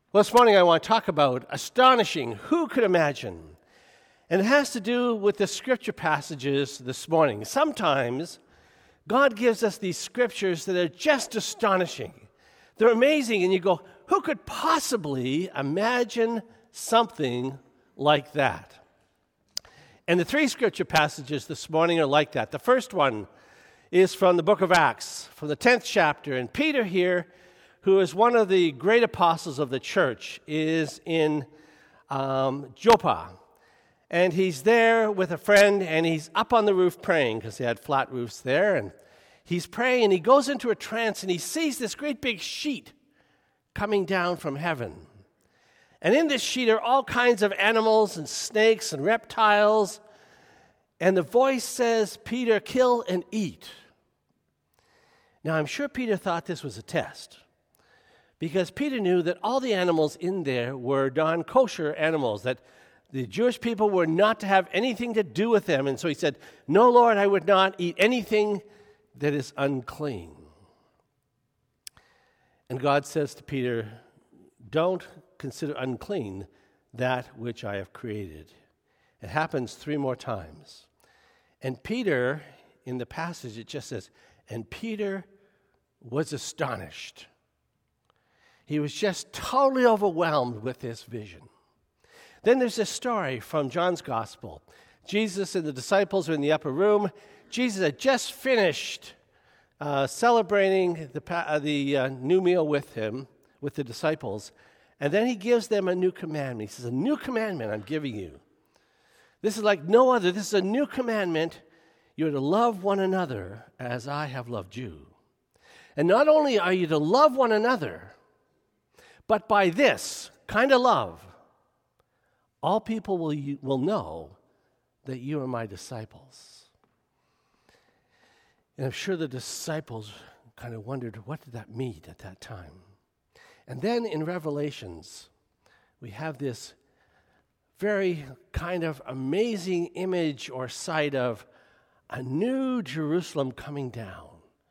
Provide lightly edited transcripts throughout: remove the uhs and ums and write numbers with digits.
Well, this morning I want to talk about astonishing. Who could imagine? And it has to do with the scripture passages this morning. Sometimes God gives us these scriptures that are just astonishing. They're amazing, and you go, who could possibly imagine something like that? And the three scripture passages this morning are like that. The first one is from the book of Acts, from the 10th chapter. And Peter here, who is one of the great apostles of the church, is in Joppa. And he's there with a friend, and he's up on the roof praying, because they had flat roofs there. And he's praying, and he goes into a trance, and he sees this great big sheet coming down from heaven. And in this sheet are all kinds of animals and snakes and reptiles. And the voice says, "Peter, kill and eat." Now, I'm sure Peter thought this was a test, because Peter knew that all the animals in there were non-kosher animals, that the Jewish people were not to have anything to do with them. And so he said, "No, Lord, I would not eat anything that is unclean." And God says to Peter, "Don't consider unclean that which I have created." It happens 3 more times. And Peter, in the passage, it just says, and Peter was astonished. He was just totally overwhelmed with this vision. Then there's this story from John's Gospel. Jesus and the disciples are in the upper room. Jesus had just finished celebrating the new meal with the disciples. And then he gives them a new commandment. He says, "A new commandment I'm giving you. This is like no other. This is a new commandment. You are to love one another as I have loved you." And not only are you to love one another, but by this kind of love, all people will know that you are my disciples. And I'm sure the disciples kind of wondered, what did that mean at that time? And then in Revelations, we have this very kind of amazing image or sight of a new Jerusalem coming down.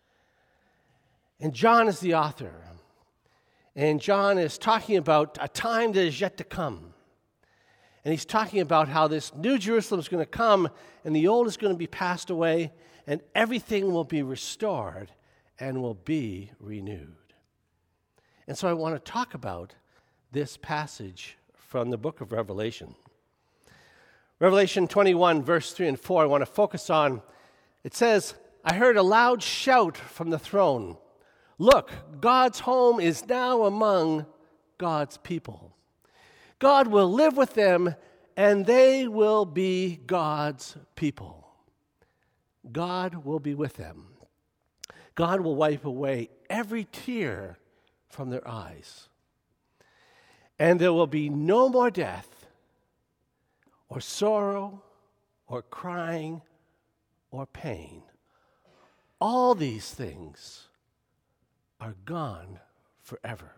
And John is the author. And John is talking about a time that is yet to come. And he's talking about how this new Jerusalem is going to come, and the old is going to be passed away, and everything will be restored and will be renewed. And so I want to talk about this passage from the book of Revelation. Revelation 21, verse 3 and 4, I want to focus on. It says, "I heard a loud shout from the throne. Look, God's home is now among God's people. God will live with them, and they will be God's people." God will be with them. God will wipe away every tear from their eyes. And there will be no more death, or sorrow, or crying, or pain. All these things are gone forever.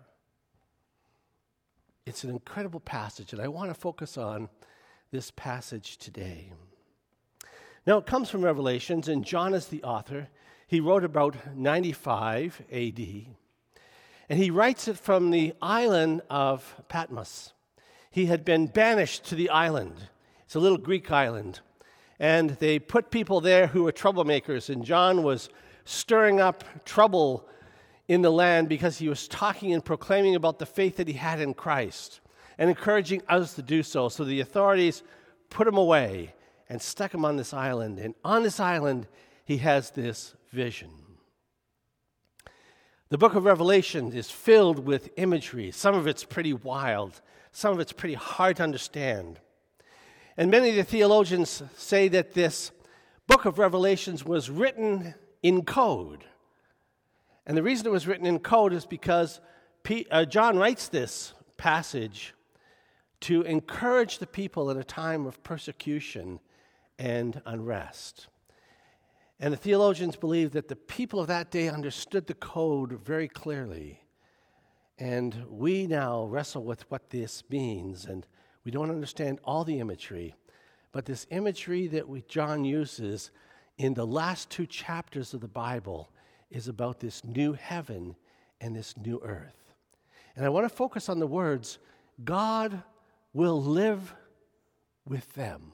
It's an incredible passage, and I want to focus on this passage today. Now, it comes from Revelations, and John is the author. He wrote about 95 AD, and he writes it from the island of Patmos. He had been banished to the island. It's a little Greek island, and they put people there who were troublemakers, and John was stirring up trouble in the land because he was talking and proclaiming about the faith that he had in Christ and encouraging others to do so. So the authorities put him away and stuck him on this island. And on this island, he has this vision. The book of Revelation is filled with imagery. Some of it's pretty wild. Some of it's pretty hard to understand. And many of the theologians say that this book of Revelations was written in code. And the reason it was written in code is because John writes this passage to encourage the people in a time of persecution and unrest. And the theologians believe that the people of that day understood the code very clearly. And we now wrestle with what this means, and we don't understand all the imagery. But this imagery that John uses in the last 2 chapters of the Bible is about this new heaven and this new earth. And I want to focus on the words, God will live with them.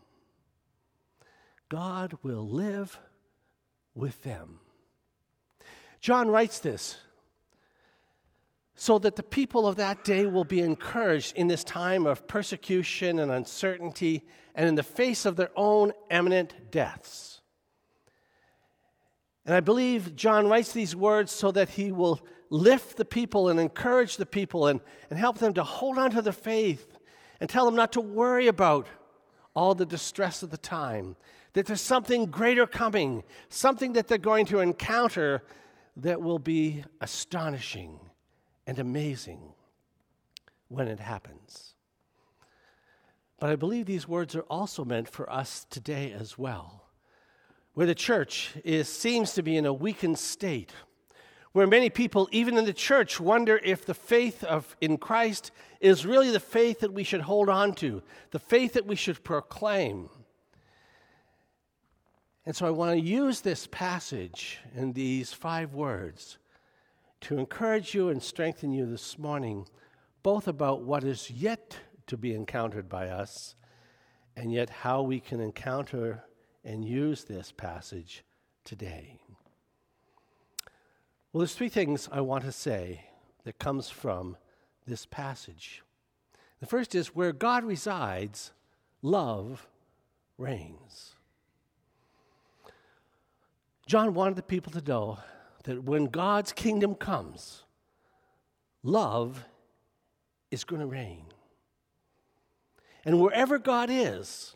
God will live with them. John writes this so that the people of that day will be encouraged in this time of persecution and uncertainty and in the face of their own imminent deaths. And I believe John writes these words so that he will lift the people and encourage the people and help them to hold on to their faith and tell them not to worry about all the distress of the time, that there's something greater coming, something that they're going to encounter that will be astonishing and amazing when it happens. But I believe these words are also meant for us today as well, where the church seems to be in a weakened state, where many people, even in the church, wonder if the faith in Christ is really the faith that we should hold on to, the faith that we should proclaim. And so I want to use this passage and these 5 words to encourage you and strengthen you this morning, both about what is yet to be encountered by us, and yet how we can encounter and use this passage today. Well, there's 3 things I want to say that comes from this passage. The first is, where God resides, love reigns. John wanted the people to know that when God's kingdom comes, love is going to reign. And wherever God is,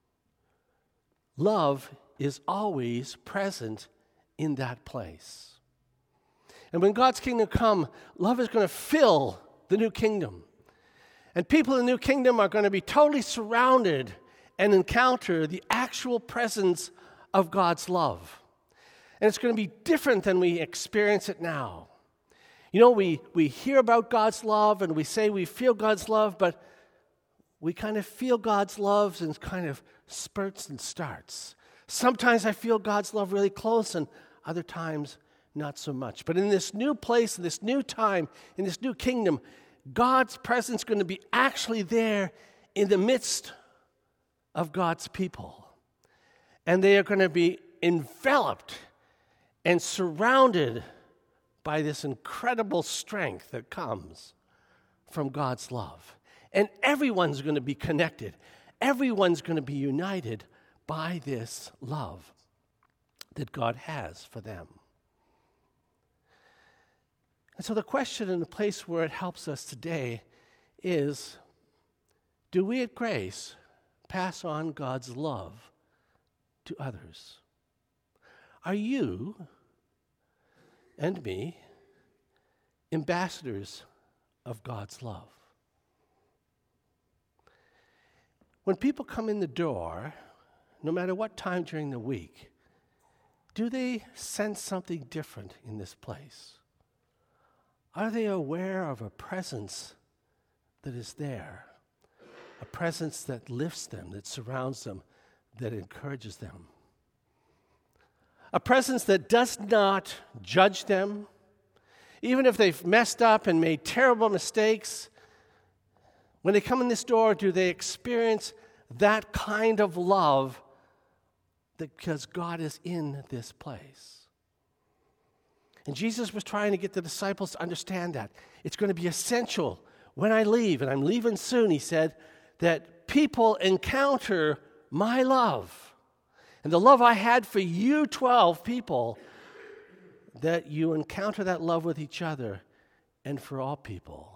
love is always present in that place. And when God's kingdom comes, love is going to fill the new kingdom. And people in the new kingdom are going to be totally surrounded and encounter the actual presence of God's love. And it's going to be different than we experience it now. You know, we hear about God's love and we say we feel God's love, but we kind of feel God's love in kind of spurts and starts. Sometimes I feel God's love really close and other times not so much. But in this new place, in this new time, in this new kingdom, God's presence is going to be actually there in the midst of God's people. And they are going to be enveloped and surrounded by this incredible strength that comes from God's love. And everyone's going to be connected. Everyone's going to be united by this love that God has for them. And so the question and the place where it helps us today is, do we at Grace pass on God's love to others? Are you and me ambassadors of God's love? When people come in the door, no matter what time during the week, do they sense something different in this place? Are they aware of a presence that is there? A presence that lifts them, that surrounds them, that encourages them? A presence that does not judge them, even if they've messed up and made terrible mistakes. When they come in this door, do they experience that kind of love because God is in this place? And Jesus was trying to get the disciples to understand that. It's going to be essential when I leave, and I'm leaving soon, he said, that people encounter my love. And the love I had for you 12 people, that you encounter that love with each other and for all people,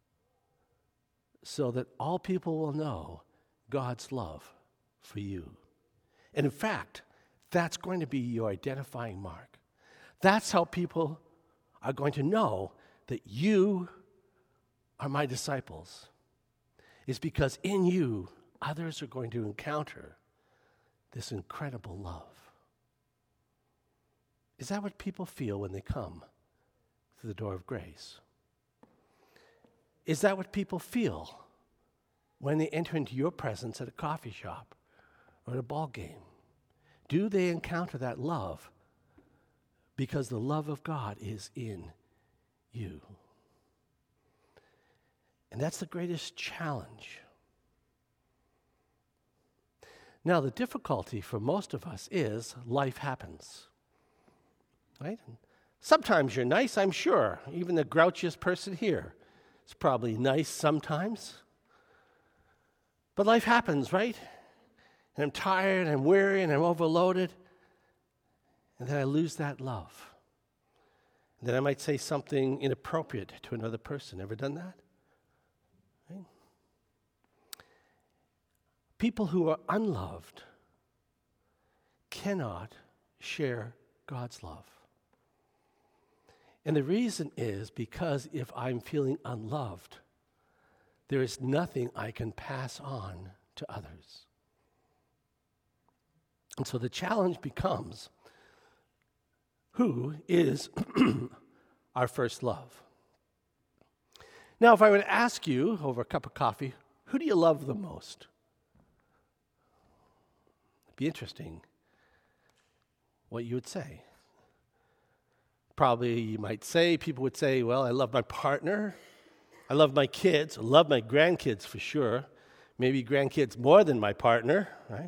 so that all people will know God's love for you. And in fact, that's going to be your identifying mark. That's how people are going to know that you are my disciples. It's because in you, others are going to encounter this incredible love. Is that what people feel when they come through the door of grace? Is that what people feel when they enter into your presence at a coffee shop or at a ball game? Do they encounter that love because the love of God is in you? And that's the greatest challenge. Now, the difficulty for most of us is life happens, right? And sometimes you're nice, I'm sure. Even the grouchiest person here is probably nice sometimes. But life happens, right? And I'm tired, I'm weary, and I'm overloaded. And then I lose that love. And then I might say something inappropriate to another person. Ever done that? Right? People who are unloved cannot share God's love. And the reason is because if I'm feeling unloved, there is nothing I can pass on to others. And so the challenge becomes, who is our first love? Now, if I were to ask you over a cup of coffee, who do you love the most? It'd be interesting what you would say. Probably you might say, people would say, well, I love my partner, I love my kids, I love my grandkids for sure, maybe grandkids more than my partner, right?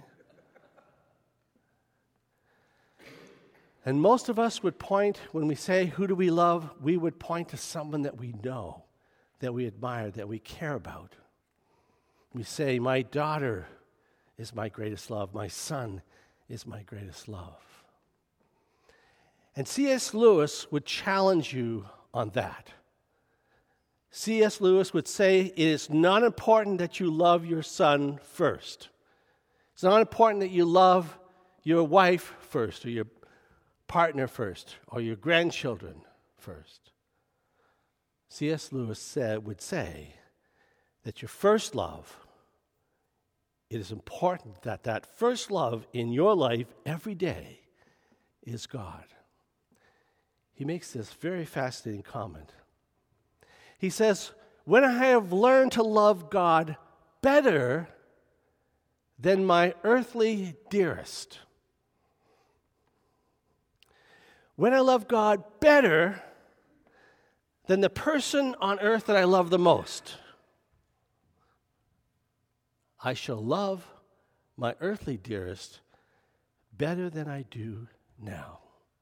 And most of us would point, when we say, who do we love, we would point to someone that we know, that we admire, that we care about. We say, my daughter is my greatest love, my son is my greatest love. And C.S. Lewis would challenge you on that. C.S. Lewis would say, it is not important that you love your son first. It's not important that you love your wife first, or your partner first, or your grandchildren first. C.S. Lewis would say that your first love, it is important that that first love in your life every day is God. He makes this very fascinating comment. He says, when I have learned to love God better than my earthly dearest, when I love God better than the person on earth that I love the most, I shall love my earthly dearest better than I do now.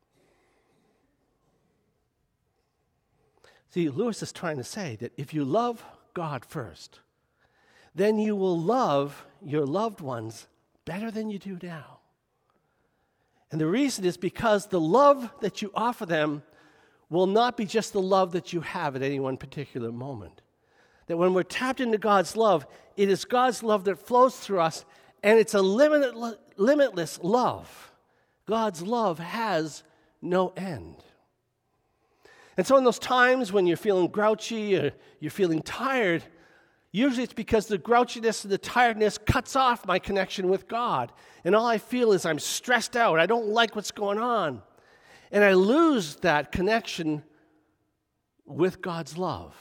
See, Lewis is trying to say that if you love God first, then you will love your loved ones better than you do now. And the reason is because the love that you offer them will not be just the love that you have at any one particular moment. That when we're tapped into God's love, it is God's love that flows through us, and it's a limitless love. God's love has no end. And so in those times when you're feeling grouchy or you're feeling tired, usually it's because the grouchiness and the tiredness cuts off my connection with God. And all I feel is I'm stressed out. I don't like what's going on. And I lose that connection with God's love.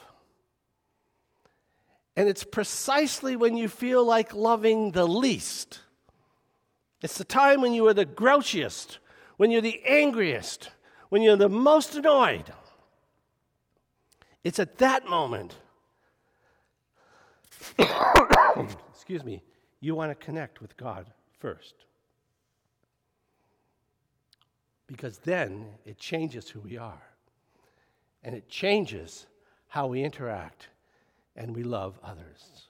And it's precisely when you feel like loving the least. It's the time when you are the grouchiest, when you're the angriest, when you're the most annoyed. It's at that moment, excuse me, you want to connect with God first. Because then it changes who we are. And it changes how we interact and we love others.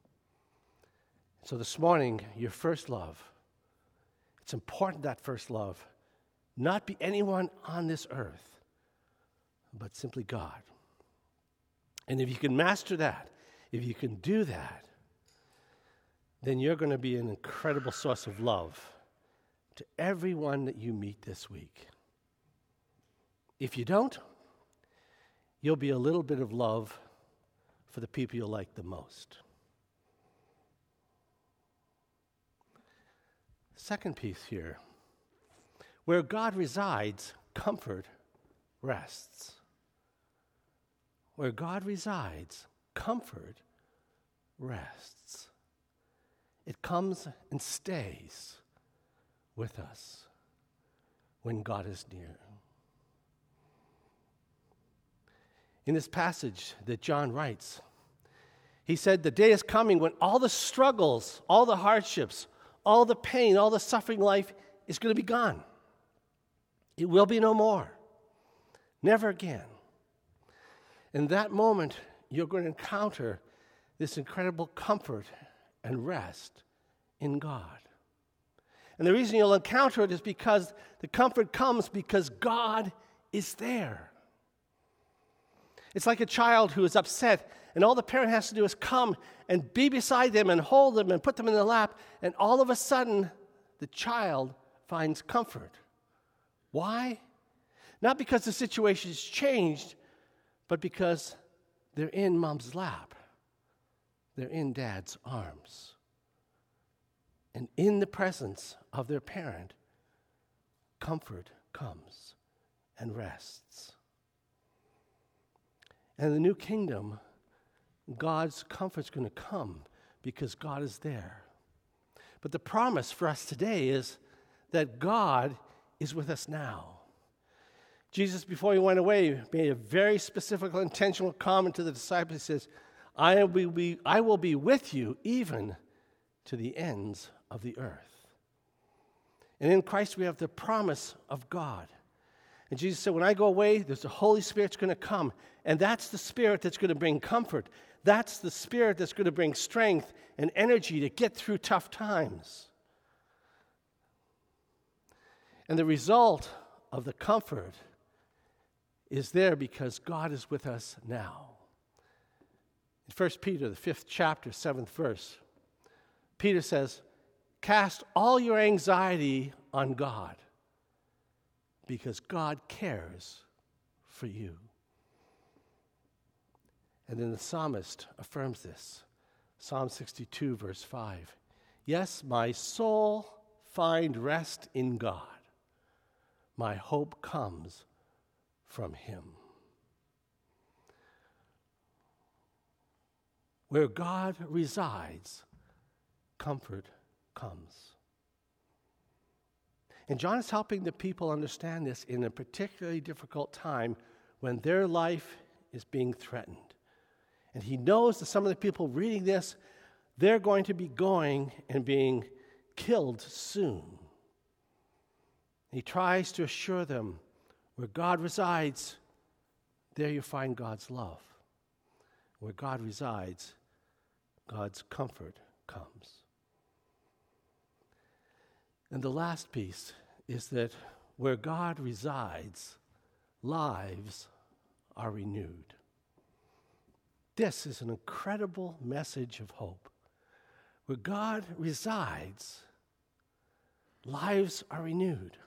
So this morning, your first love, it's important that first love not be anyone on this earth, but simply God. And if you can master that, if you can do that, then you're going to be an incredible source of love to everyone that you meet this week. If you don't, you'll be a little bit of love for the people you like the most. Second piece here. Where God resides, comfort rests. Where God resides, comfort rests. It comes and stays with us when God is near. In this passage that John writes, He said, the day is coming when all the struggles, all the hardships, all the pain, all the suffering life is going to be gone. It will be no more. Never again. In that moment, you're going to encounter this incredible comfort and rest in God. And the reason you'll encounter it is because the comfort comes because God is there. It's like a child who is upset, and all the parent has to do is come and be beside them and hold them and put them in their lap, and all of a sudden, the child finds comfort. Why? Not because the situation has changed, but because they're in mom's lap. They're in dad's arms. And in the presence of their parent, comfort comes and rests. And in the new kingdom, God's comfort's going to come because God is there. But the promise for us today is that God is with us now. Jesus, before he went away, made a very specific, intentional comment to the disciples. He says, I will be with you even to the ends of the earth. And in Christ we have the promise of God. And Jesus said, when I go away, there's the Holy Spirit's going to come. And that's the Spirit that's going to bring comfort. That's the Spirit that's going to bring strength and energy to get through tough times. And the result of the comfort is there because God is with us now. In 1 Peter, the 5th chapter, 7th verse, Peter says, cast all your anxiety on God because God cares for you. And then the psalmist affirms this. Psalm 62, verse 5. Yes, my soul find rest in God. My hope comes from him. Where God resides, comfort comes. And John is helping the people understand this in a particularly difficult time when their life is being threatened. And he knows that some of the people reading this, they're going to be going and being killed soon. He tries to assure them, where God resides, there you find God's love. Where God resides, God's comfort comes. And the last piece is that where God resides, lives are renewed. This is an incredible message of hope. Where God resides, lives are renewed.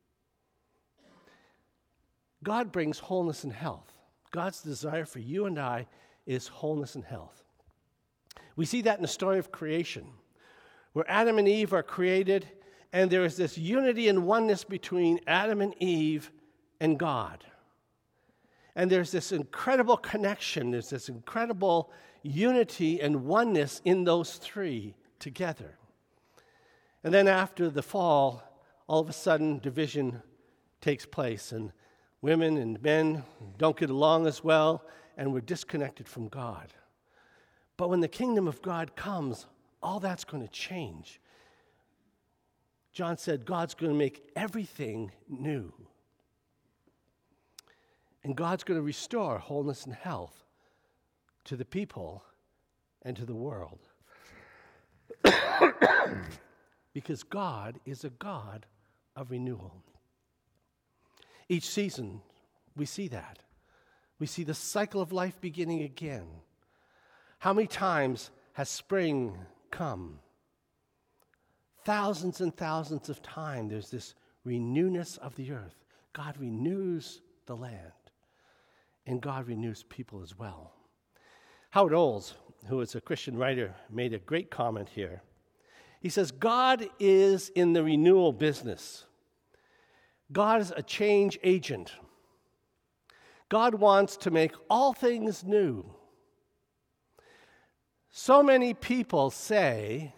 God brings wholeness and health. God's desire for you and I is wholeness and health. We see that in the story of creation, where Adam and Eve are created, and there is this unity and oneness between Adam and Eve and God. And there's this incredible connection, there's this incredible unity and oneness in those three together. And then after the fall, all of a sudden division takes place, and women and men don't get along as well, and we're disconnected from God. But when the kingdom of God comes, all that's going to change. John said God's going to make everything new. And God's going to restore wholeness and health to the people and to the world. Because God is a God of renewal. Each season, we see that. We see the cycle of life beginning again. How many times has spring come? Thousands and thousands of times there's this renewness of the earth. God renews the land. And God renews people as well. Howard Olds, who is a Christian writer, made a great comment here. He says, God is in the renewal business. God is a change agent. God wants to make all things new. So many people say,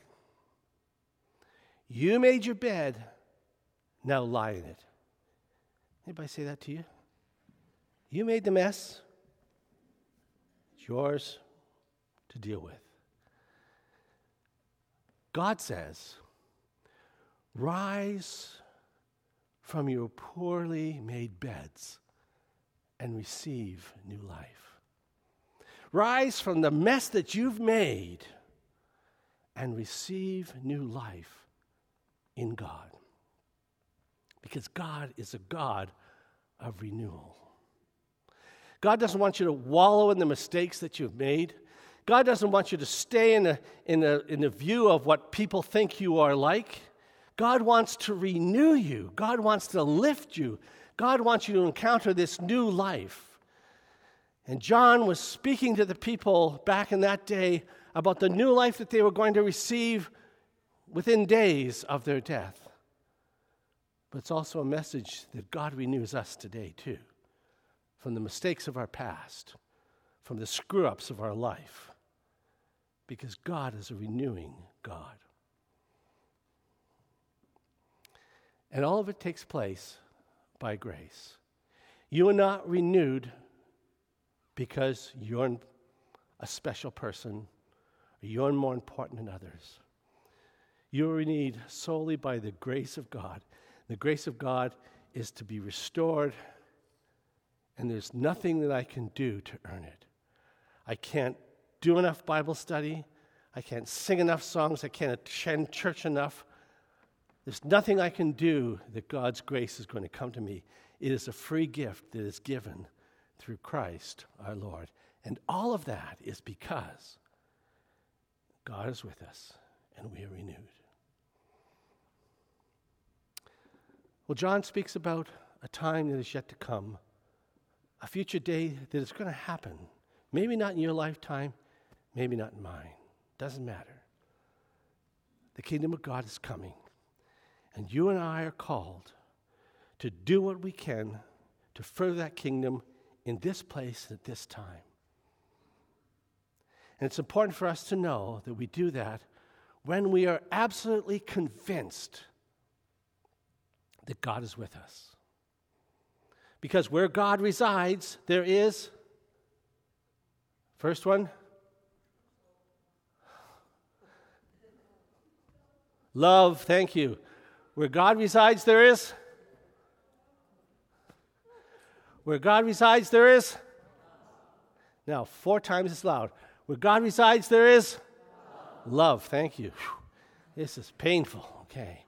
you made your bed, now lie in it. Anybody say that to you? You made the mess. It's yours. to deal with. God says, rise from your poorly made beds and receive new life. Rise from the mess that you've made and receive new life in God. Because God is a God of renewal. God doesn't want you to wallow in the mistakes that you've made. God doesn't want you to stay in the view of what people think you are like. God wants to renew you. God wants to lift you. God wants you to encounter this new life. And John was speaking to the people back in that day about the new life that they were going to receive within days of their death. But it's also a message that God renews us today too, from the mistakes of our past, from the screw-ups of our life, because God is a renewing God. And all of it takes place by grace. You are not renewed because you're a special person or you're more important than others. You are renewed solely by the grace of God. The grace of God is to be restored, and there's nothing that I can do to earn it. I can't do enough Bible study. I can't sing enough songs. I can't attend church enough. There's nothing I can do that God's grace is going to come to me. It is a free gift that is given through Christ our Lord. And all of that is because God is with us and we are renewed. Well, John speaks about a time that is yet to come, a future day that is going to happen. Maybe not in your lifetime, maybe not in mine. Doesn't matter. The kingdom of God is coming. And you and I are called to do what we can to further that kingdom in this place at this time. And it's important for us to know that we do that when we are absolutely convinced that God is with us. Because where God resides, there is, first one, love, thank you. Where God resides, there is? Where God resides, there is? Now, 4 times as loud. Where God resides, there is? Love, thank you. Whew. This is painful, okay.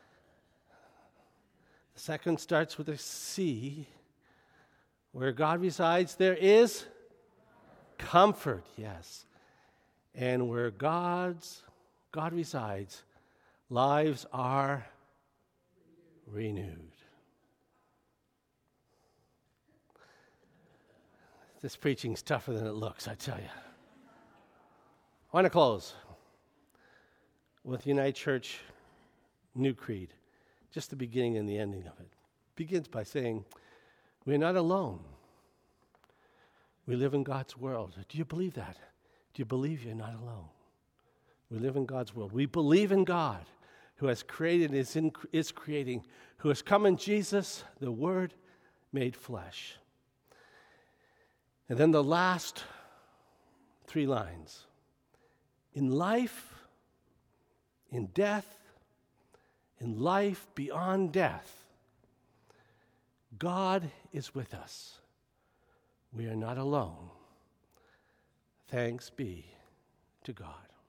The second starts with a C. Where God resides, there is? Comfort, yes. And where God resides, lives are renewed. This preaching's tougher than it looks, I tell you. I want to close with United Church New Creed, just the beginning and the ending of it. It begins by saying, we're not alone. We live in God's world. Do you believe that? Do you believe you're not alone? We live in God's world. We believe in God, who has created, is creating, who has come in Jesus, the Word made flesh. And then the last 3 lines. In life, in death, in life beyond death, God is with us. We are not alone. Thanks be to God.